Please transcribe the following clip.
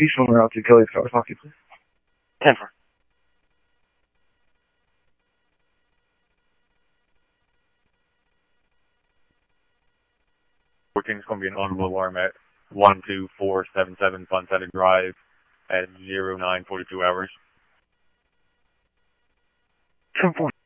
Eastern route to Kelly's Kawasaki, please. 10-4. It's going to be an audible alarm at 12477 Sunset Drive at 0942 hours. 10-4.